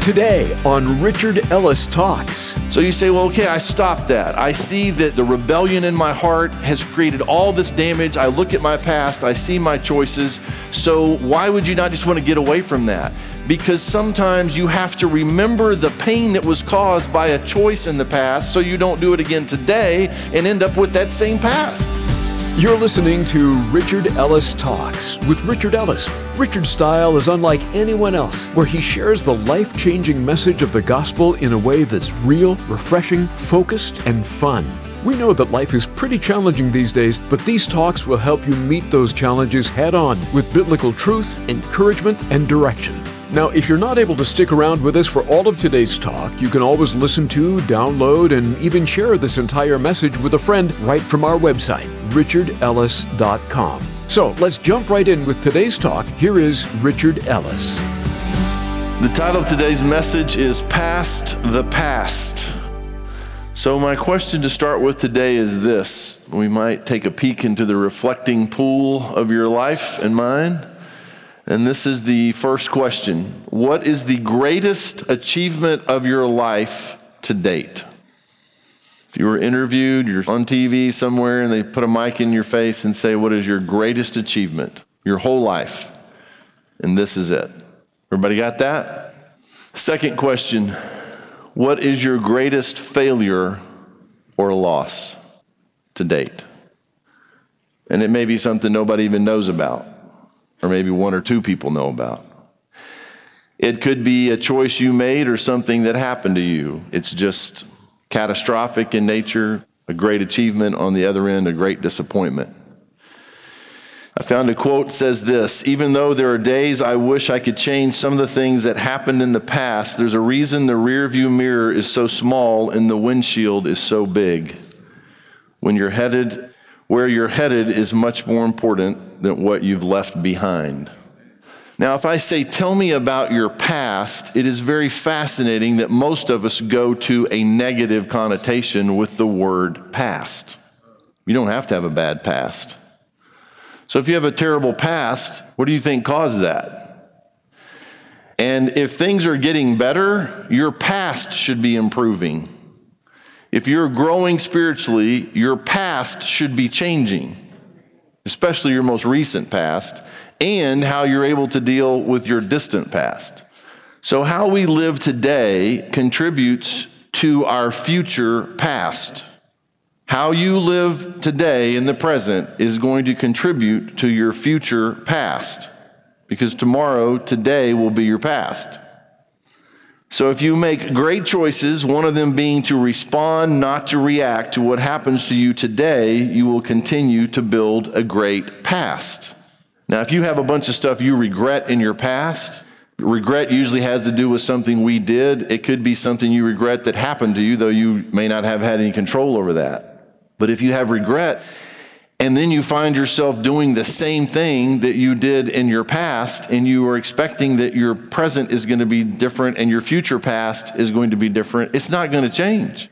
Today on Richard Ellis Talks. So you say, well, okay, I stopped that. I see that the rebellion in my heart has created all this damage. I look at my past, I see my choices. So why would you not just want to get away from that? Because sometimes you have to remember the pain that was caused by a choice in the past so you don't do it again today and end up with that same past. You're listening to Richard Ellis Talks with Richard Ellis. Richard's style is unlike anyone else, where he shares the life-changing message of the gospel in a way that's real, refreshing, focused, and fun. We know that life is pretty challenging these days, but these talks will help you meet those challenges head-on with biblical truth, encouragement, and direction. Now, if you're not able to stick around with us for all of today's talk, you can always listen to, download, and even share this entire message with a friend right from our website, richardellis.com. So let's jump right in with today's talk. Here is Richard Ellis. The title of today's message is Past the Past. So my question to start with today is this. We might take a peek into the reflecting pool of your life and mine. And this is the first question. What is the greatest achievement of your life to date? If you were interviewed, you're on TV somewhere, and they put a mic in your face and say, what is your greatest achievement? Your whole life. And this is it. Everybody got that? Second question. What is your greatest failure or loss to date? And it may be something nobody even knows about, or maybe one or two people know about. It could be a choice you made or something that happened to you. It's just catastrophic in nature, a great achievement on the other end, a great disappointment. I found a quote that says this: even though there are days I wish I could change some of the things that happened in the past, there's a reason the rearview mirror is so small and the windshield is so big. Where you're headed is much more important than what you've left behind. Now, if I say, tell me about your past, it is very fascinating that most of us go to a negative connotation with the word past. You don't have to have a bad past. So if you have a terrible past, what do you think caused that? And if things are getting better, your past should be improving. If you're growing spiritually, your past should be changing, especially your most recent past, and how you're able to deal with your distant past. So how we live today contributes to our future past. How you live today in the present is going to contribute to your future past, because today will be your past. So if you make great choices, one of them being to respond, not to react to what happens to you today, you will continue to build a great past. Now, if you have a bunch of stuff you regret in your past, regret usually has to do with something we did. It could be something you regret that happened to you, though you may not have had any control over that. But if you have regret, and then you find yourself doing the same thing that you did in your past, and you are expecting that your present is going to be different and your future past is going to be different, it's not going to change.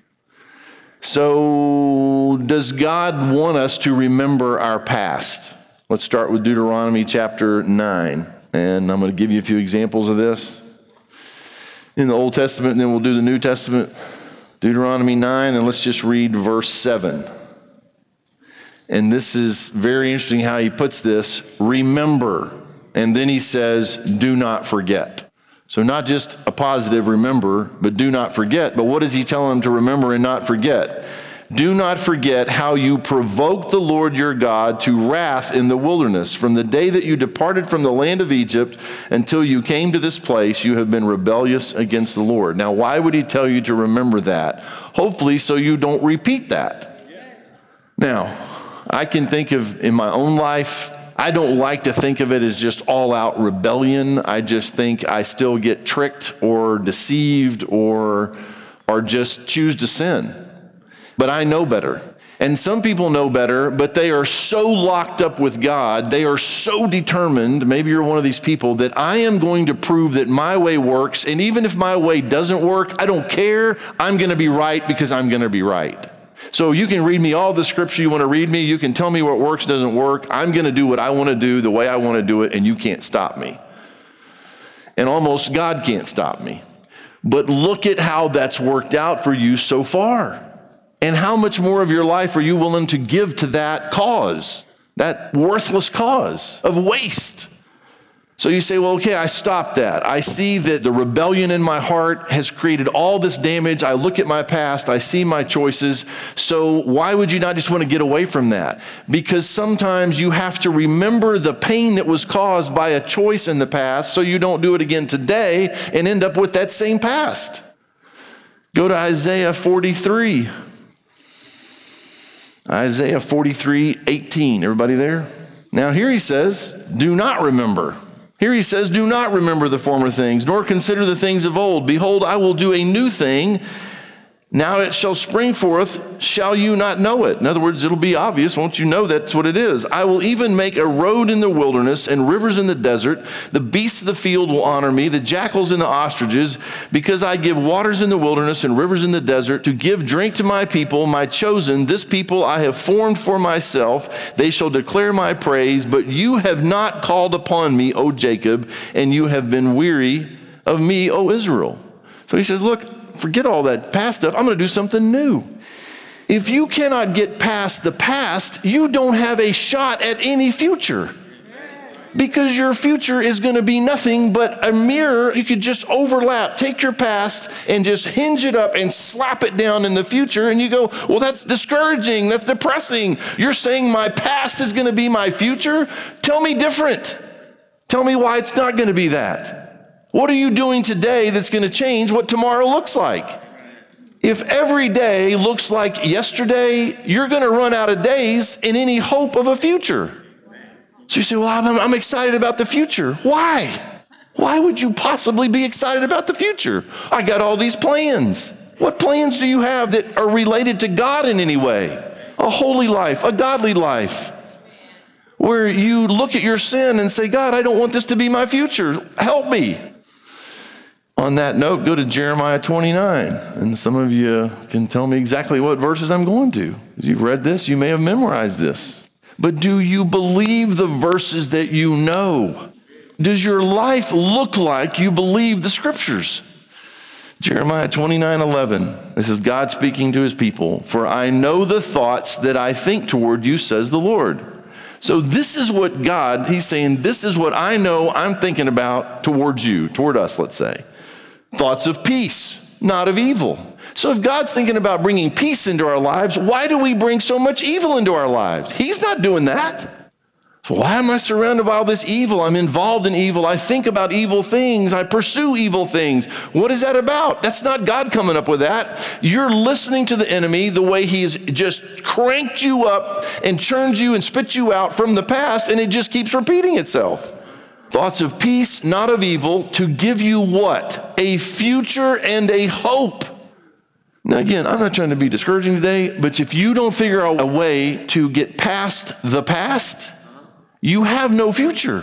So, does God want us to remember our past? Let's start with Deuteronomy chapter 9, and I'm going to give you a few examples of this in the Old Testament, and then we'll do the New Testament. Deuteronomy 9, and let's just read verse 7. And this is very interesting how he puts this: remember. And then he says, do not forget. So not just a positive remember, but do not forget. But what does he tell them to remember and not forget? Do not forget how you provoked the Lord your God to wrath in the wilderness. From the day that you departed from the land of Egypt until you came to this place, you have been rebellious against the Lord. Now, why would he tell you to remember that? Hopefully so you don't repeat that. Now, I can think of in my own life, I don't like to think of it as just all-out rebellion. I just think I still get tricked or deceived or just choose to sin. But I know better. And some people know better, but they are so locked up with God, they are so determined, maybe you're one of these people, that I am going to prove that my way works, and even if my way doesn't work, I don't care. I'm going to be right because I'm going to be right. So you can read me all the scripture you want to read me. You can tell me what works, doesn't work. I'm going to do what I want to do the way I want to do it, and you can't stop me. And almost God can't stop me. But look at how that's worked out for you so far. And how much more of your life are you willing to give to that cause, that worthless cause of waste? So you say, well, okay, I stopped that. I see that the rebellion in my heart has created all this damage. I look at my past, I see my choices. So why would you not just want to get away from that? Because sometimes you have to remember the pain that was caused by a choice in the past so you don't do it again today and end up with that same past. Go to Isaiah 43. Isaiah 43:18. Everybody there? Now here he says, do not remember. Here he says, do not remember the former things, nor consider the things of old. Behold, I will do a new thing. Now it shall spring forth. Shall you not know it? In other words, it'll be obvious. Won't you know that's what it is? I will even make a road in the wilderness and rivers in the desert. The beasts of the field will honor me, the jackals and the ostriches, because I give waters in the wilderness and rivers in the desert to give drink to my people, my chosen, this people I have formed for myself. They shall declare my praise, but you have not called upon me, O Jacob, and you have been weary of me, O Israel. So he says, look, forget all that past stuff. I'm going to do something new. If you cannot get past the past, you don't have a shot at any future. Because your future is going to be nothing but a mirror. You could just overlap, take your past and just hinge it up and slap it down in the future. And you go, well, that's discouraging. That's depressing. You're saying my past is going to be my future? Tell me different. Tell me why it's not going to be that. What are you doing today that's going to change what tomorrow looks like? If every day looks like yesterday, you're going to run out of days in any hope of a future. So you say, well, I'm excited about the future. Why? Why would you possibly be excited about the future? I got all these plans. What plans do you have that are related to God in any way? A holy life, a godly life, where you look at your sin and say, God, I don't want this to be my future. Help me. On that note, go to Jeremiah 29, and some of you can tell me exactly what verses I'm going to. As you've read this, you may have memorized this. But do you believe the verses that you know? Does your life look like you believe the scriptures? Jeremiah 29:11. This is God speaking to his people. For I know the thoughts that I think toward you, says the Lord. So this is what God, he's saying, this is what I know I'm thinking about towards you, toward us, let's say. Thoughts of peace, not of evil. So if God's thinking about bringing peace into our lives, why do we bring so much evil into our lives? He's not doing that. So why am I surrounded by all this evil? I'm involved in evil. I think about evil things. I pursue evil things. What is that about? That's not God coming up with that. You're listening to the enemy the way he's just cranked you up and churned you and spit you out from the past, and it just keeps repeating itself. Thoughts of peace, not of evil, to give you what? A future and a hope. Now again, I'm not trying to be discouraging today, but if you don't figure out a way to get past the past, you have no future.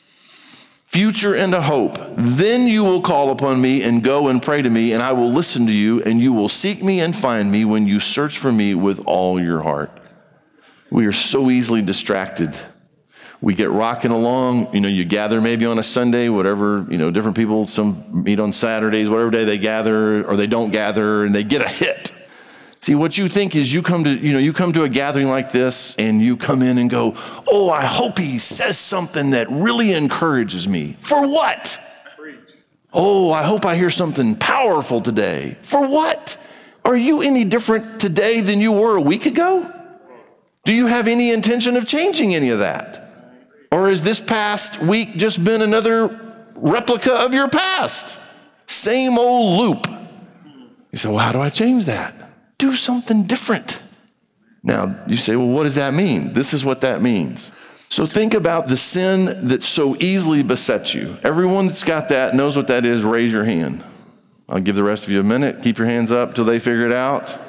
Future and a hope. Then you will call upon me and go and pray to me, and I will listen to you, and you will seek me and find me when you search for me with all your heart. We are so easily distracted. We get rocking along, you gather maybe on a Sunday, whatever, different people, some meet on Saturdays, whatever day they gather or they don't gather, and they get a hit. See, what you think is you come to a gathering like this and you come in and go, oh, I hope he says something that really encourages me. For what? Oh, I hope I hear something powerful today. For what? Are you any different today than you were a week ago? Do you have any intention of changing any of that? Or has this past week just been another replica of your past? Same old loop. You say, well, how do I change that? Do something different. Now, you say, well, what does that mean? This is what that means. So think about the sin that so easily besets you. Everyone that's got that knows what that is. Raise your hand. I'll give the rest of you a minute. Keep your hands up till they figure it out.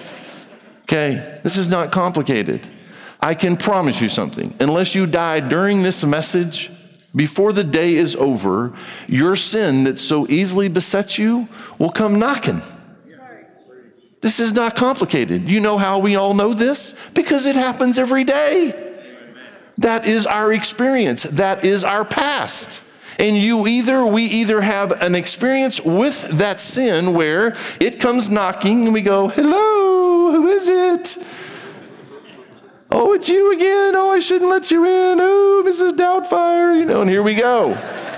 Okay, this is not complicated. I can promise you something. Unless you die during this message, before the day is over, your sin that so easily besets you will come knocking. This is not complicated. You know how we all know this? Because it happens every day. That is our experience. That is our past. And we either have an experience with that sin where it comes knocking and we go, hello, who is it? Oh, it's you again. Oh, I shouldn't let you in. Oh, Mrs. Doubtfire, and here we go.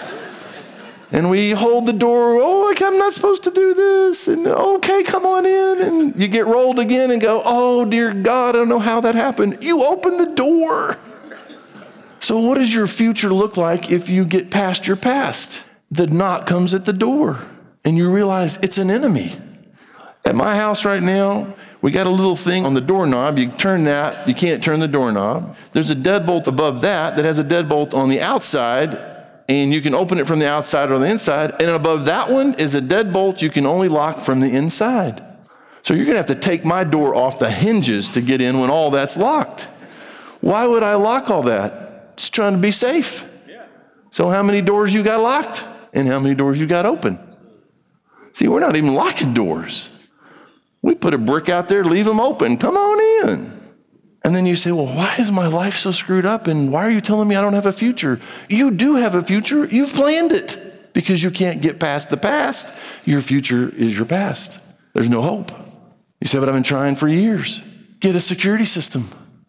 And we hold the door. Oh, I'm not supposed to do this. And okay, come on in. And you get rolled again and go, oh, dear God, I don't know how that happened. You opened the door. So what does your future look like if you get past your past? The knock comes at the door and you realize it's an enemy. At my house right now, we got a little thing on the doorknob. You turn that, you can't turn the doorknob. There's a deadbolt above that has a deadbolt on the outside, and you can open it from the outside or the inside. And above that one is a deadbolt you can only lock from the inside. So you're gonna have to take my door off the hinges to get in when all that's locked. Why would I lock all that? Just trying to be safe. So how many doors you got locked and how many doors you got open? See, we're not even locking doors. We put a brick out there, leave them open, come on in. And then you say, well, why is my life so screwed up? And why are you telling me I don't have a future? You do have a future. You've planned it. Because you can't get past the past. Your future is your past. There's no hope. You say, but I've been trying for years. Get a security system.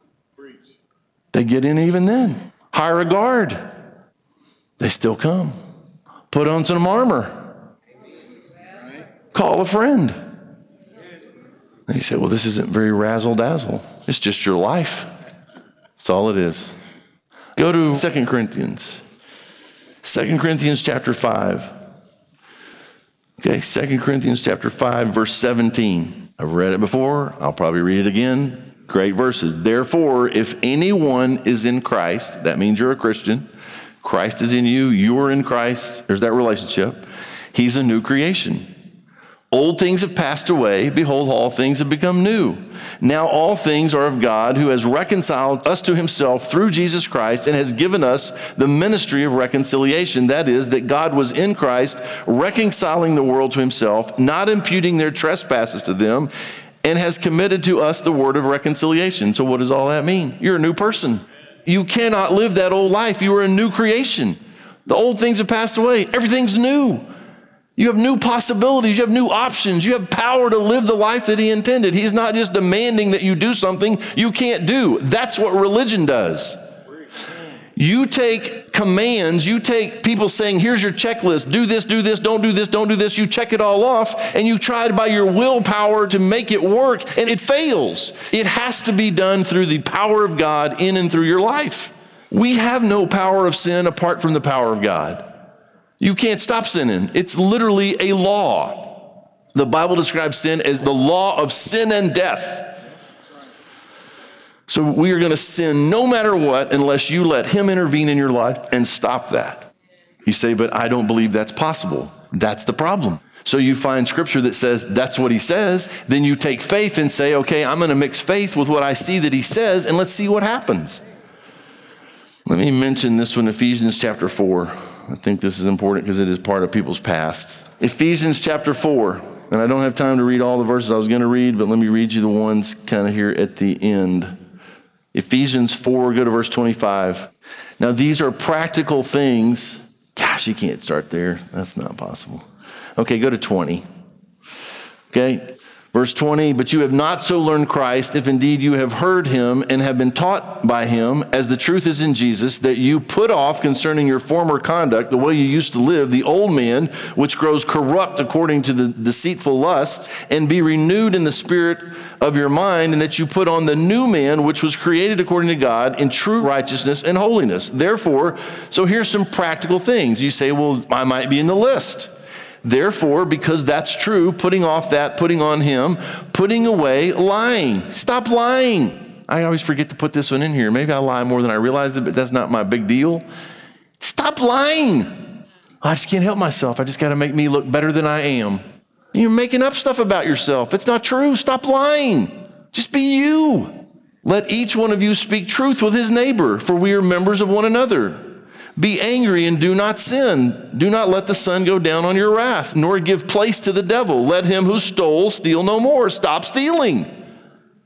They get in even then. Hire a guard. They still come. Put on some armor. Call a friend. And you say, well, this isn't very razzle-dazzle. It's just your life. That's all it is. Go to 2 Corinthians. 2 Corinthians chapter 5. Okay, 2 Corinthians chapter 5, verse 17. I've read it before. I'll probably read it again. Great verses. Therefore, if anyone is in Christ, that means you're a Christian. Christ is in you. You're in Christ. There's that relationship. He's a new creation. Old things have passed away. Behold, all things have become new. Now all things are of God, who has reconciled us to himself through Jesus Christ and has given us the ministry of reconciliation. That is, that God was in Christ, reconciling the world to himself, not imputing their trespasses to them, and has committed to us the word of reconciliation. So what does all that mean? You're a new person. You cannot live that old life. You are a new creation. The old things have passed away. Everything's new. You have new possibilities. You have new options. You have power to live the life that he intended. He's not just demanding that you do something you can't do. That's what religion does. You take commands, you take people saying, here's your checklist, do this, don't do this, don't do this. You check it all off and you try by your willpower to make it work and it fails. It has to be done through the power of God in and through your life. We have no power of sin apart from the power of God. You can't stop sinning. It's literally a law. The Bible describes sin as the law of sin and death. So we are going to sin no matter what unless you let him intervene in your life and stop that. You say, but I don't believe that's possible. That's the problem. So you find scripture that says that's what he says. Then you take faith and say, okay, I'm going to mix faith with what I see that he says, and let's see what happens. Let me mention this one, Ephesians chapter 4. I think this is important because it is part of people's past. Ephesians chapter 4. And I don't have time to read all the verses I was going to read, but let me read you the ones kind of here at the end. Ephesians 4, go to verse 25. Now these are practical things. Gosh, you can't start there. That's not possible. Okay, go to 20. Okay, verse 20, but you have not so learned Christ, if indeed you have heard him and have been taught by him, as the truth is in Jesus, that you put off concerning your former conduct, the way you used to live, the old man, which grows corrupt according to the deceitful lusts, and be renewed in the spirit of your mind, and that you put on the new man, which was created according to God in true righteousness and holiness. Therefore, so here's some practical things. You say, well, I might be in the list. Therefore, because that's true, putting off that, putting on him, putting away lying. Stop lying. I always forget to put this one in here. Maybe I lie more than I realize it, but that's not my big deal. Stop lying. I just can't help myself. I just got to make me look better than I am. You're making up stuff about yourself. It's not true. Stop lying. Just be you. Let each one of you speak truth with his neighbor, for we are members of one another. Be angry and do not sin. Do not let the sun go down on your wrath, nor give place to the devil. Let him who stole steal no more. Stop stealing.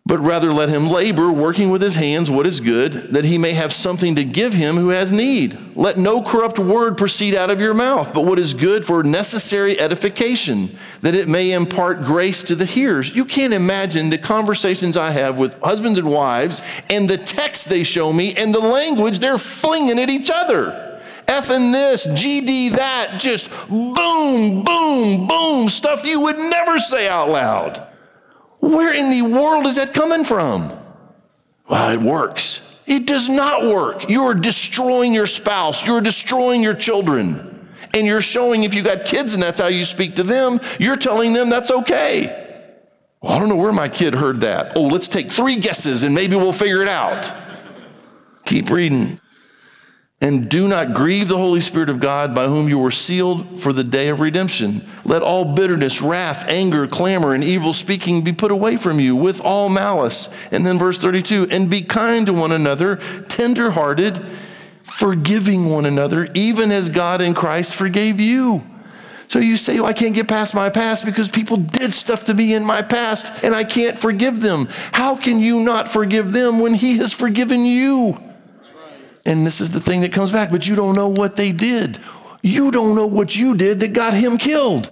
but rather let him labor, working with his hands what is good, that he may have something to give him who has need. Let no corrupt word proceed out of your mouth, but what is good for necessary edification, that it may impart grace to the hearers. You can't imagine the conversations I have with husbands and wives and the text they show me and the language they're flinging at each other. Effing this, GD that, just boom, boom, boom, stuff you would never say out loud. Where in the world is that coming from? Well, it works. It does not work. You are destroying your spouse. You're destroying your children. And you're showing, if you got kids and that's how you speak to them, you're telling them that's okay. Well, I don't know where my kid heard that. Oh, let's take 3 guesses and maybe we'll figure it out. Keep reading. And do not grieve the Holy Spirit of God, by whom you were sealed for the day of redemption. Let all bitterness, wrath, anger, clamor, and evil speaking be put away from you with all malice. And then verse 32, and be kind to one another, tenderhearted, forgiving one another, even as God in Christ forgave you. So you say, well, I can't get past my past because people did stuff to me in my past and I can't forgive them. How can you not forgive them when he has forgiven you? And this is the thing that comes back, but you don't know what they did. You don't know what you did that got him killed.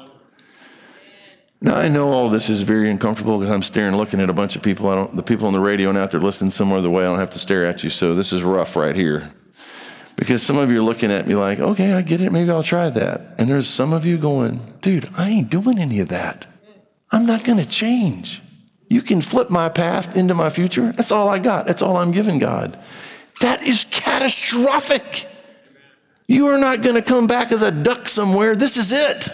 Now, I know all this is very uncomfortable because I'm staring, looking at a bunch of people. The people on the radio and out there listening some other way, I don't have to stare at you, so this is rough right here. Because some of you are looking at me like, okay, I get it, maybe I'll try that. And there's some of you going, dude, I ain't doing any of that. I'm not going to change. You can flip my past into my future. That's all I got. That's all I'm giving God. That is catastrophic. You are not going to come back as a duck somewhere. This is it.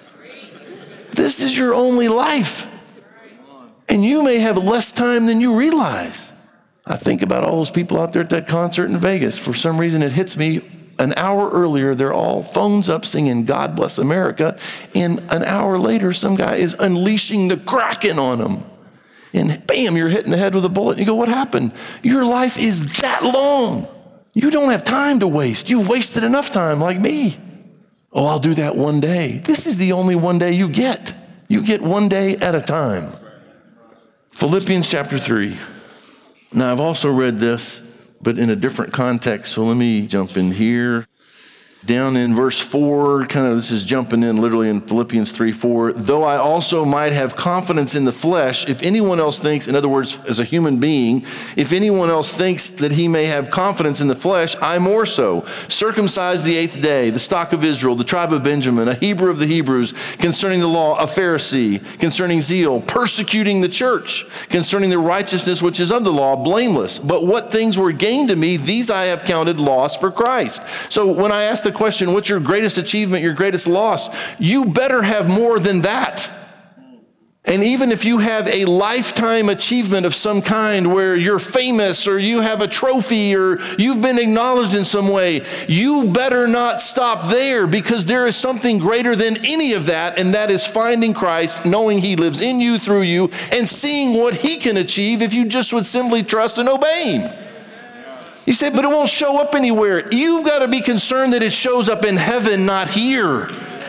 This is your only life. And you may have less time than you realize. I think about all those people out there at that concert in Vegas. For some reason, it hits me an hour earlier. They're all phones up singing God Bless America. And an hour later, some guy is unleashing the Kraken on them. And bam, you're hitting the head with a bullet. You go, what happened? Your life is that long. You don't have time to waste. You've wasted enough time like me. Oh, I'll do that one day. This is the only one day you get. You get one day at a time. Philippians chapter 3. Now, I've also read this, but in a different context. So let me jump in here. Down in verse 4, this is jumping in literally in Philippians 3:4. Though I also might have confidence in the flesh, if anyone else thinks, in other words, as a human being, if anyone else thinks that he may have confidence in the flesh, I more so. Circumcised the 8th day, the stock of Israel, the tribe of Benjamin, a Hebrew of the Hebrews, concerning the law, a Pharisee, concerning zeal, persecuting the church, concerning the righteousness which is of the law, blameless. But what things were gained to me, these I have counted loss for Christ. So when I ask the question, what's your greatest achievement, your greatest loss? You better have more than that. And even if you have a lifetime achievement of some kind where you're famous or you have a trophy or you've been acknowledged in some way, you better not stop there, because there is something greater than any of that, and that is finding Christ, knowing he lives in you, through you, and seeing what he can achieve if you just would simply trust and obey him. You say, but it won't show up anywhere. You've got to be concerned that it shows up in heaven, not here.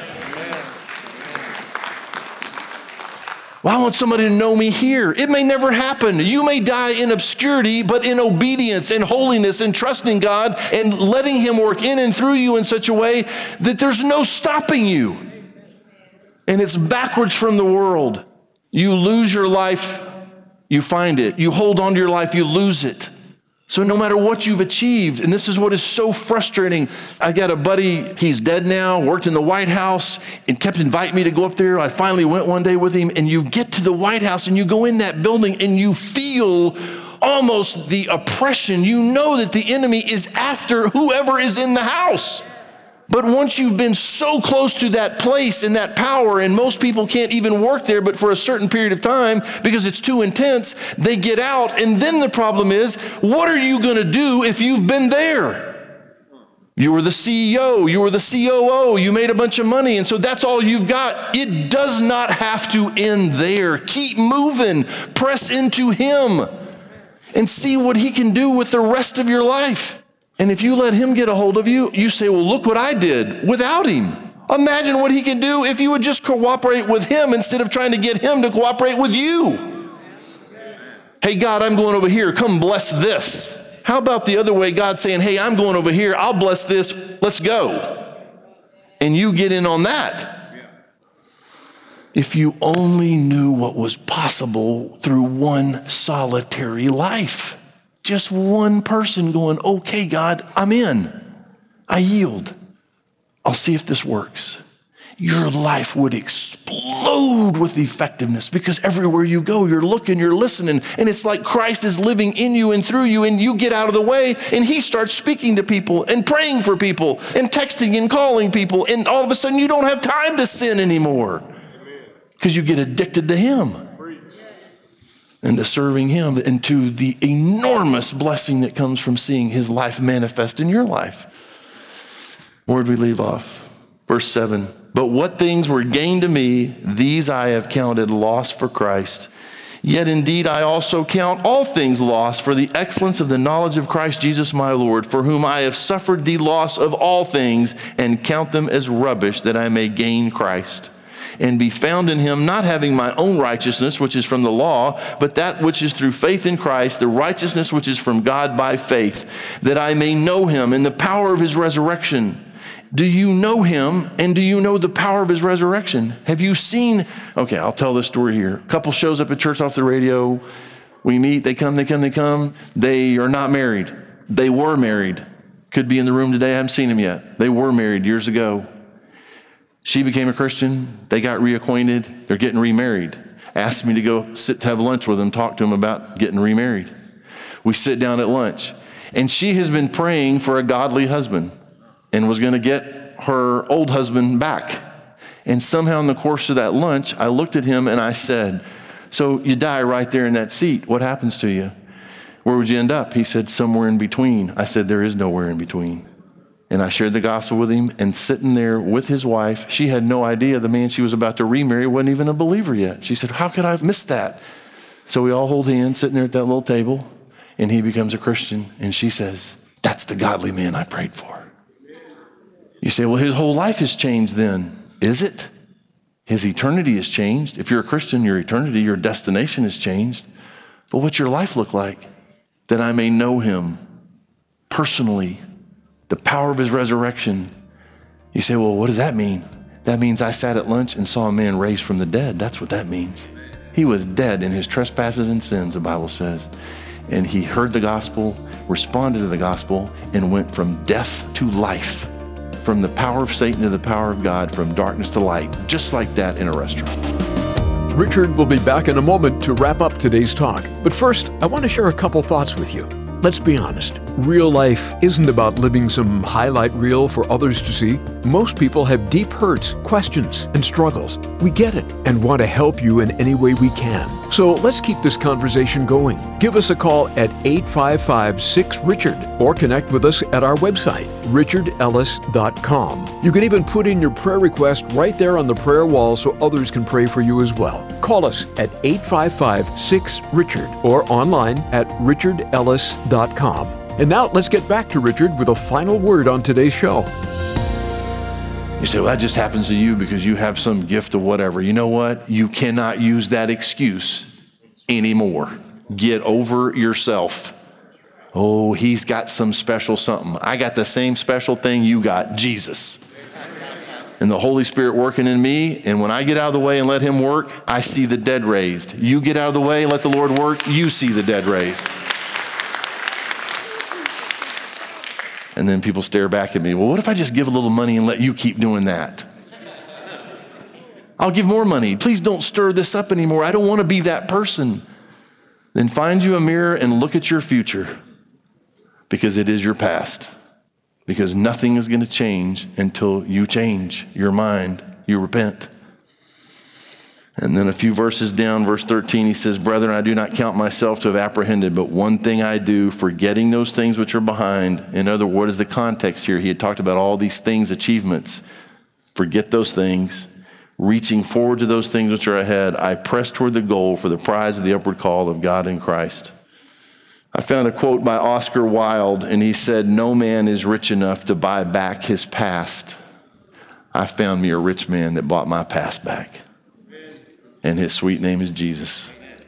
Well, I want somebody to know me here. It may never happen. You may die in obscurity, but in obedience and holiness and trusting God and letting him work in and through you in such a way that there's no stopping you. And it's backwards from the world. You lose your life, you find it. You hold on to your life, you lose it. So no matter what you've achieved, and this is what is so frustrating. I got a buddy, he's dead now, worked in the White House and kept inviting me to go up there. I finally went one day with him, and you get to the White House and you go in that building and you feel almost the oppression. You know that the enemy is after whoever is in the house. But once you've been so close to that place and that power, and most people can't even work there but for a certain period of time because it's too intense, they get out, and then the problem is, what are you going to do if you've been there? You were the CEO, you were the COO, you made a bunch of money, and so that's all you've got. It does not have to end there. Keep moving, press into him, and see what he can do with the rest of your life. And if you let him get a hold of you, you say, well, look what I did without him. Imagine what he can do if you would just cooperate with him instead of trying to get him to cooperate with you. Hey, God, I'm going over here. Come bless this. How about the other way? God saying, hey, I'm going over here. I'll bless this. Let's go. And you get in on that. If you only knew what was possible through one solitary life. Just one person going, okay, God, I'm in. I yield. I'll see if this works. Your life would explode with effectiveness because everywhere you go, you're looking, you're listening, and it's like Christ is living in you and through you, and you get out of the way, and he starts speaking to people and praying for people and texting and calling people, and all of a sudden you don't have time to sin anymore because you get addicted to him and to serving him and to the enormous blessing that comes from seeing his life manifest in your life. Where'd we leave off? Verse 7. But what things were gained to me, these I have counted loss for Christ. Yet indeed I also count all things lost for the excellence of the knowledge of Christ Jesus my Lord, for whom I have suffered the loss of all things, and count them as rubbish, that I may gain Christ, and be found in him, not having my own righteousness, which is from the law, but that which is through faith in Christ, the righteousness which is from God by faith, that I may know him in the power of his resurrection. Do you know him, and do you know the power of his resurrection? Have you seen? Okay, I'll tell this story here. A couple shows up at church off the radio. We meet, they come. They are not married. They were married. Could be in the room today. I haven't seen them yet. They were married years ago. She became a Christian. They got reacquainted. They're getting remarried. Asked me to go sit to have lunch with them, talk to them about getting remarried. We sit down at lunch, and she has been praying for a godly husband and was going to get her old husband back. And somehow in the course of that lunch, I looked at him and I said, so you die right there in that seat. What happens to you? Where would you end up? He said, somewhere in between. I said, there is nowhere in between. And I shared the gospel with him, and sitting there with his wife, she had no idea the man she was about to remarry wasn't even a believer yet. She said, how could I have missed that? So we all hold hands sitting there at that little table, and he becomes a Christian. And she says, that's the godly man I prayed for. You say, well, his whole life has changed then. Is it? His eternity has changed. If you're a Christian, your eternity, your destination has changed. But what's your life look like? That I may know him personally, the power of his resurrection. You say, well, what does that mean? That means I sat at lunch and saw a man raised from the dead. That's what that means. He was dead in his trespasses and sins, the Bible says. And he heard the gospel, responded to the gospel, and went from death to life. From the power of Satan to the power of God, from darkness to light, just like that in a restaurant. Richard will be back in a moment to wrap up today's talk. But first, I want to share a couple thoughts with you. Let's be honest. Real life isn't about living some highlight reel for others to see. Most people have deep hurts, questions, and struggles. We get it and want to help you in any way we can. So let's keep this conversation going. Give us a call at 855-6-RICHARD or connect with us at our website, richardellis.com. You can even put in your prayer request right there on the prayer wall so others can pray for you as well. Call us at 855-6-RICHARD or online at richardellis.com. And now let's get back to Richard with a final word on today's show. You say, well, that just happens to you because you have some gift of whatever. You know what? You cannot use that excuse anymore. Get over yourself. Oh, he's got some special something. I got the same special thing you got, Jesus. And the Holy Spirit working in me, and when I get out of the way and let him work, I see the dead raised. You get out of the way and let the Lord work, you see the dead raised. And then people stare back at me. Well, what if I just give a little money and let you keep doing that? I'll give more money. Please don't stir this up anymore. I don't want to be that person. Then find you a mirror and look at your future, because it is your past. Because nothing is going to change until you change your mind, you repent. And then a few verses down, verse 13, he says, brethren, I do not count myself to have apprehended, but one thing I do, forgetting those things which are behind. In other words, what is the context here? He had talked about all these things, achievements. Forget those things. Reaching forward to those things which are ahead, I press toward the goal for the prize of the upward call of God in Christ. I found a quote by Oscar Wilde, and he said, no man is rich enough to buy back his past. I found me a rich man that bought my past back. And his sweet name is Jesus.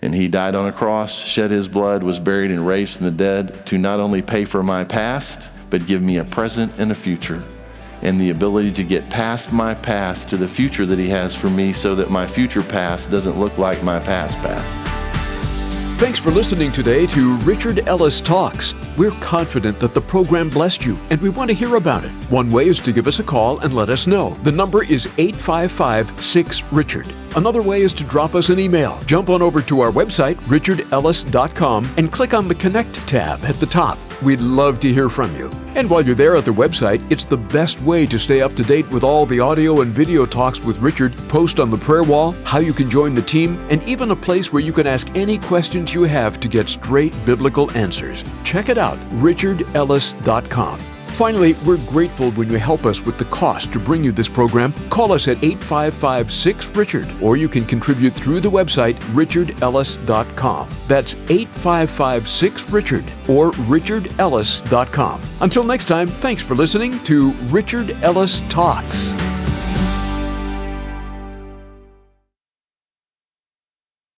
And he died on a cross, shed his blood, was buried and raised from the dead to not only pay for my past, but give me a present and a future, and the ability to get past my past to the future that he has for me so that my future past doesn't look like my past past. Thanks for listening today to Richard Ellis Talks. We're confident that the program blessed you, and we want to hear about it. One way is to give us a call and let us know. The number is 855-6-RICHARD. Another way is to drop us an email. Jump on over to our website, richardellis.com, and click on the Connect tab at the top. We'd love to hear from you. And while you're there at the website, it's the best way to stay up to date with all the audio and video talks with Richard, post on the prayer wall, how you can join the team, and even a place where you can ask any questions you have to get straight biblical answers. Check it out, richardellis.com. Finally, we're grateful when you help us with the cost to bring you this program. Call us at 855-6-RICHARD, or you can contribute through the website, richardellis.com. That's 855-6-RICHARD or richardellis.com. Until next time, thanks for listening to Richard Ellis Talks.